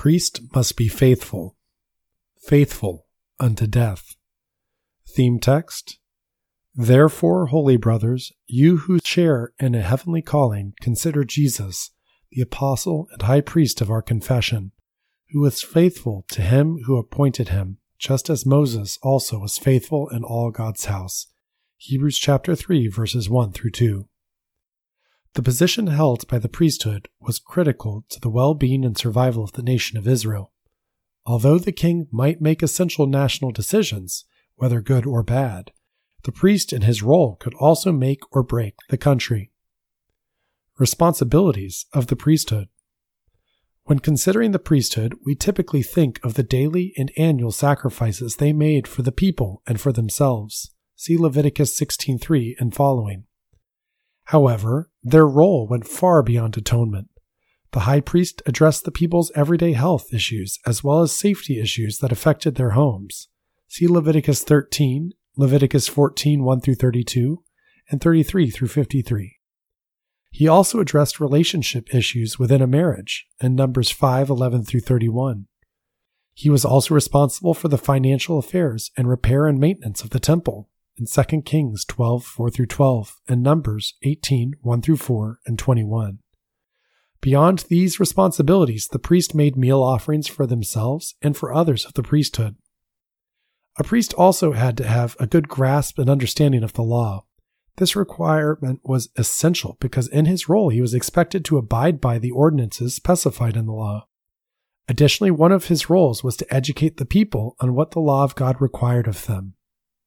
priest must be faithful, faithful unto death. Theme text: Therefore, holy brothers, you who share in a heavenly calling, consider Jesus, the apostle and high priest of our confession, who was faithful to him who appointed him, just as Moses also was faithful in all God's house. Hebrews chapter 3, verses 1 through 2. The position held by the priesthood was critical to the well-being and survival of the nation of Israel. Although the king might make essential national decisions, whether good or bad, the priest in his role could also make or break the country. Responsibilities of the priesthood. When considering the priesthood, we typically think of the daily and annual sacrifices they made for the people and for themselves. See Leviticus 16:3 and following. However, their role went far beyond atonement. The high priest addressed the people's everyday health issues as well as safety issues that affected their homes. See Leviticus 13, Leviticus 14, 1 through 32, and 33 through 53. He also addressed relationship issues within a marriage in Numbers 5, 11 through 31. He was also responsible for the financial affairs and repair and maintenance of the temple in 2 Kings 12, 4 through 12, and Numbers 18, 1 through 4, and 21. Beyond these responsibilities, the priest made meal offerings for themselves and for others of the priesthood. A priest also had to have a good grasp and understanding of the law. This requirement was essential because in his role he was expected to abide by the ordinances specified in the law. Additionally, one of his roles was to educate the people on what the law of God required of them.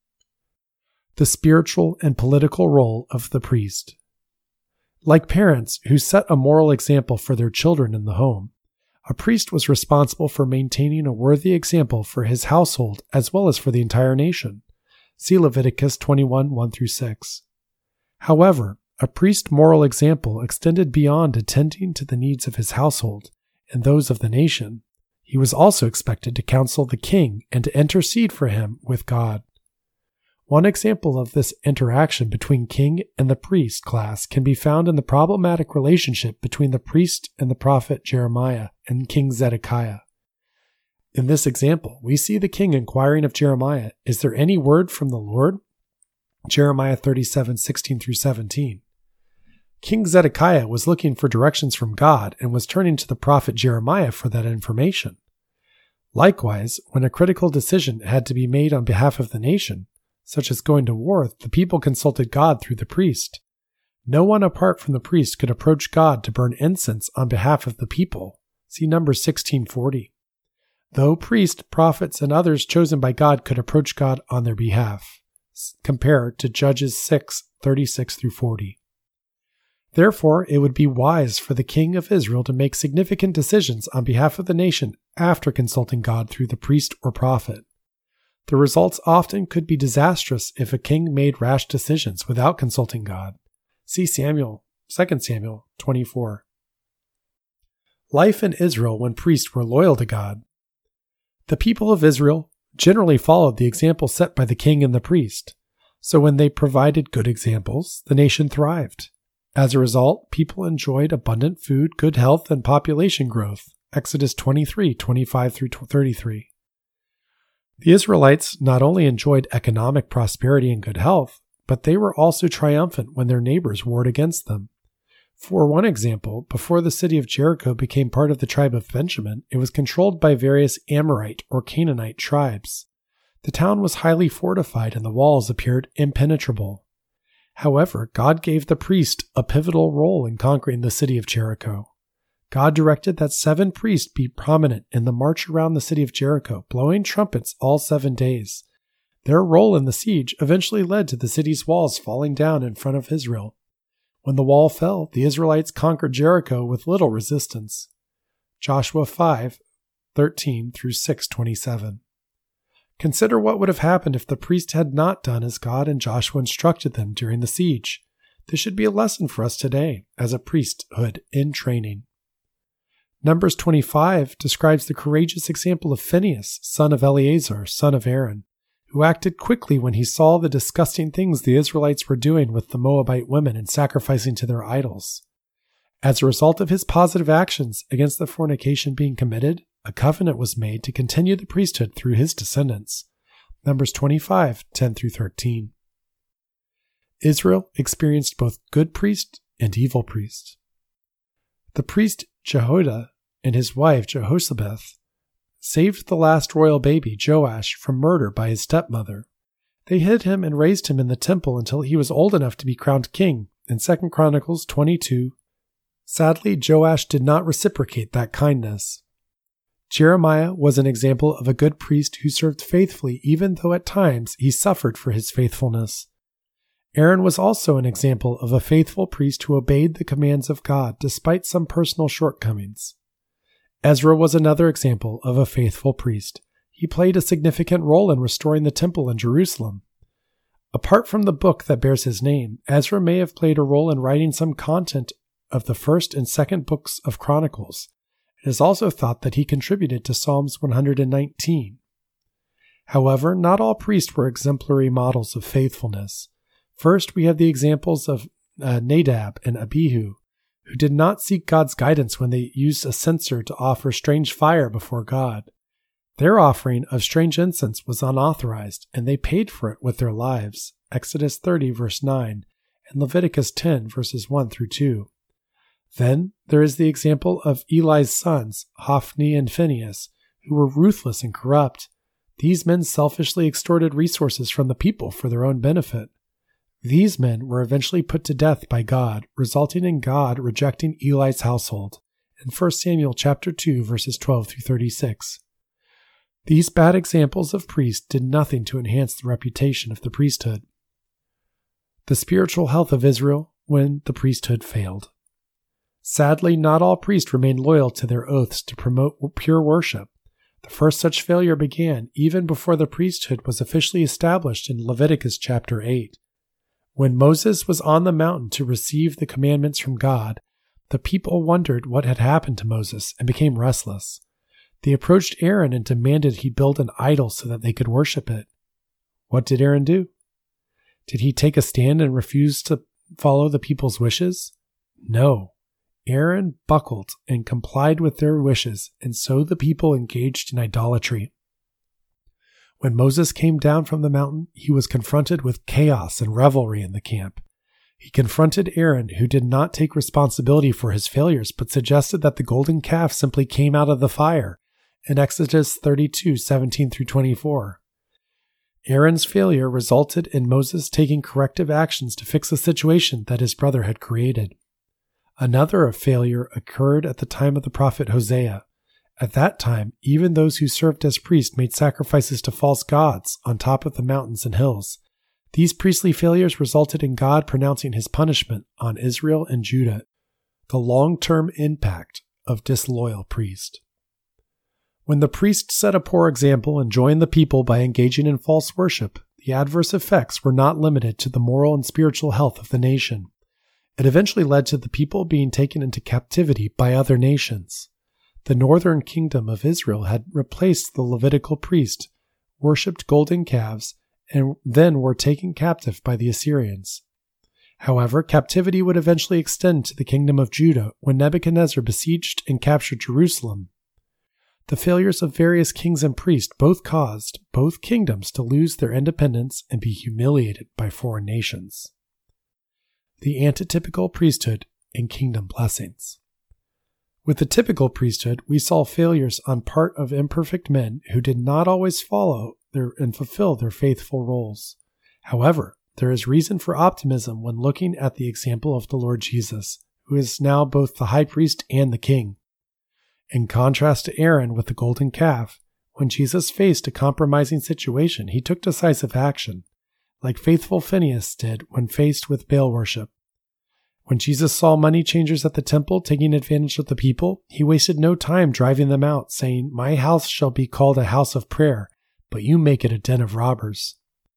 The spiritual and political role of the priest. Like parents who set a moral example for their children in the home, a priest was responsible for maintaining a worthy example for his household as well as for the entire nation. See Leviticus 21, 1 through 6. However, a priest's moral example extended beyond attending to the needs of his household and those of the nation. He was also expected to counsel the king and to intercede for him with God. One example of this interaction between king and the priest class can be found in the problematic relationship between the priest and the prophet Jeremiah and King Zedekiah. In this example, we see the king inquiring of Jeremiah, "Is there any word from the Lord?" Jeremiah 37, 16 through 17. King Zedekiah was looking for directions from God and was turning to the prophet Jeremiah for that information. Likewise, when a critical decision had to be made on behalf of the nation, such as going to war, the people consulted God through the priest. No one apart from the priest could approach God to burn incense on behalf of the people. See Numbers 16:40. Though priests, prophets, and others chosen by God could approach God on their behalf. Compare to Judges 6, 36 through 40. Therefore, it would be wise for the king of Israel to make significant decisions on behalf of the nation after consulting God through the priest or prophet. The results often could be disastrous if a king made rash decisions without consulting God. See 2 Samuel 24. Life in Israel when priests were loyal to God. The people of Israel generally followed the example set by the king and the priest, so when they provided good examples, the nation thrived. As a result, people enjoyed abundant food, good health, and population growth. Exodus 23, 25 through 33. The Israelites not only enjoyed economic prosperity and good health, but they were also triumphant when their neighbors warred against them. For one example, before the city of Jericho became part of the tribe of Benjamin, it was controlled by various Amorite or Canaanite tribes. The town was highly fortified and the walls appeared impenetrable. However, God gave the priest a pivotal role in conquering the city of Jericho. God directed that 7 priests be prominent in the march around the city of Jericho, blowing trumpets all 7 days. Their role in the siege eventually led to the city's walls falling down in front of Israel. When the wall fell, the Israelites conquered Jericho with little resistance. Joshua 5, 13 through 6:27. Consider what would have happened if the priest had not done as God and Joshua instructed them during the siege. This should be a lesson for us today as a priesthood in training. Numbers 25 describes the courageous example of Phinehas, son of Eleazar, son of Aaron, who acted quickly when he saw the disgusting things the Israelites were doing with the Moabite women and sacrificing to their idols. As a result of his positive actions against the fornication being committed, a covenant was made to continue the priesthood through his descendants. Numbers 25:10-13. Israel experienced both good priest and evil priest. The priest Jehoiada and his wife Jehoshaphat saved the last royal baby, Joash, from murder by his stepmother. They hid him and raised him in the temple until he was old enough to be crowned king in 2 Chronicles 22. Sadly, Joash did not reciprocate that kindness. Jeremiah was an example of a good priest who served faithfully even though at times he suffered for his faithfulness. Aaron was also an example of a faithful priest who obeyed the commands of God despite some personal shortcomings. Ezra was another example of a faithful priest. He played a significant role in restoring the temple in Jerusalem. Apart from the book that bears his name, Ezra may have played a role in writing some content of the 1st and 2nd books of Chronicles. It is also thought that he contributed to Psalms 119. However, not all priests were exemplary models of faithfulness. First, we have the examples of Nadab and Abihu, who did not seek God's guidance when they used a censer to offer strange fire before God. Their offering of strange incense was unauthorized, and they paid for it with their lives. Exodus 30, verse 9, and Leviticus 10, verses 1-2. Then there is the example of Eli's sons, Hophni and Phinehas, who were ruthless and corrupt. These men selfishly extorted resources from the people for their own benefit. These men were eventually put to death by God, resulting in God rejecting Eli's household in 1 Samuel chapter 2, verses 12-36. These bad examples of priests did nothing to enhance the reputation of the priesthood. The spiritual health of Israel when the priesthood failed. Sadly, not all priests remained loyal to their oaths to promote pure worship. The first such failure began even before the priesthood was officially established in Leviticus chapter 8. When Moses was on the mountain to receive the commandments from God, the people wondered what had happened to Moses and became restless. They approached Aaron and demanded he build an idol so that they could worship it. What did Aaron do? Did he take a stand and refuse to follow the people's wishes? No. Aaron buckled and complied with their wishes, and so the people engaged in idolatry. When Moses came down from the mountain, he was confronted with chaos and revelry in the camp. He confronted Aaron, who did not take responsibility for his failures, but suggested that the golden calf simply came out of the fire, in Exodus 32:17-24. Aaron's failure resulted in Moses taking corrective actions to fix the situation that his brother had created. Another failure occurred at the time of the prophet Hosea. At that time, even those who served as priests made sacrifices to false gods on top of the mountains and hills. These priestly failures resulted in God pronouncing his punishment on Israel and Judah, the long-term impact of disloyal priests. When the priest set a poor example and joined the people by engaging in false worship, the adverse effects were not limited to the moral and spiritual health of the nation. It eventually led to the people being taken into captivity by other nations. The northern kingdom of Israel had replaced the Levitical priest, worshipped golden calves, and then were taken captive by the Assyrians. However, captivity would eventually extend to the kingdom of Judah when Nebuchadnezzar besieged and captured Jerusalem. The failures of various kings and priests both caused both kingdoms to lose their independence and be humiliated by foreign nations. The antitypical priesthood and kingdom blessings. With the typical priesthood, we saw failures on part of imperfect men who did not always follow and fulfill their faithful roles. However, there is reason for optimism when looking at the example of the Lord Jesus, who is now both the high priest and the king. In contrast to Aaron with the golden calf, when Jesus faced a compromising situation, he took decisive action, like faithful Phinehas did when faced with Baal worship. When Jesus saw money changers at the temple taking advantage of the people, he wasted no time driving them out, saying, "My house shall be called a house of prayer, but you make it a den of robbers."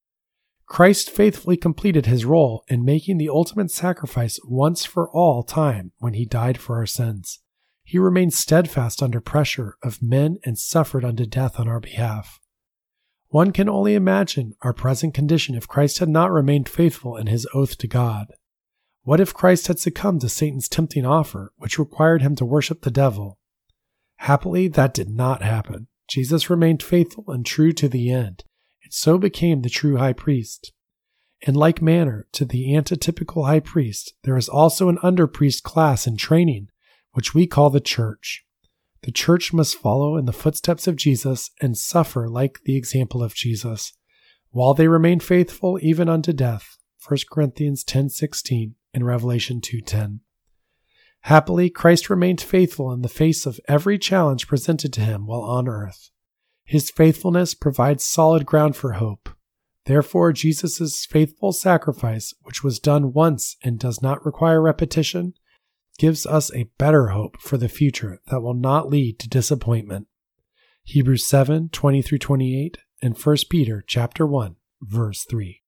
Christ faithfully completed his role in making the ultimate sacrifice once for all time when he died for our sins. He remained steadfast under pressure of men and suffered unto death on our behalf. One can only imagine our present condition if Christ had not remained faithful in his oath to God. What if Christ had succumbed to Satan's tempting offer, which required him to worship the devil? Happily, that did not happen. Jesus remained faithful and true to the end, and so became the true high priest. In like manner, to the antitypical high priest, there is also an under-priest class in training, which we call the church. The church must follow in the footsteps of Jesus and suffer like the example of Jesus, while they remain faithful even unto death. 1 Corinthians 10:16 and Revelation 2:10. Happily, Christ remained faithful in the face of every challenge presented to him while on earth. His faithfulness provides solid ground for hope. Therefore, Jesus' faithful sacrifice, which was done once and does not require repetition, gives us a better hope for the future that will not lead to disappointment. Hebrews 7:20-28 and 1 Peter chapter 1, verse 3.